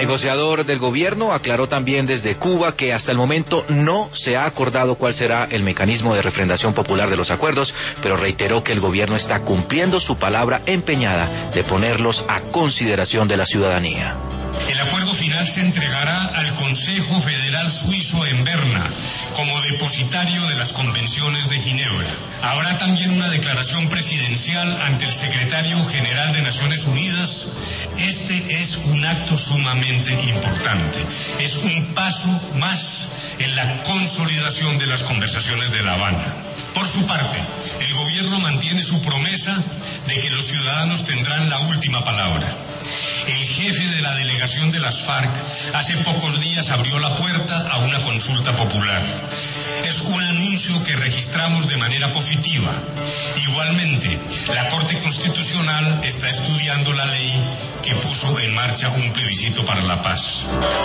negociador del gobierno aclaró también desde Cuba que hasta el momento no se ha acordado cuál será el mecanismo de refrendación popular de los acuerdos, pero reiteró que el gobierno está cumpliendo su palabra empeñada de ponerlos a consideración de la ciudadanía. El acuerdo final se entregará al Consejo Federal Suizo en Berna como depositario de las convenciones de Ginebra. Habrá también una declaración presidencial ante el secretario general de Naciones Unidas. Este es un acto sumamente importante. Es un paso más en la consolidación de las conversaciones de La Habana. Por su parte, el gobierno mantiene su promesa de que los ciudadanos tendrán la última palabra. El jefe de la delegación de las FARC hace pocos días abrió la puerta a una consulta popular. Es un anuncio que registramos de manera positiva. Igualmente, la Corte Constitucional está estudiando la ley que puso en marcha un plebiscito para la paz.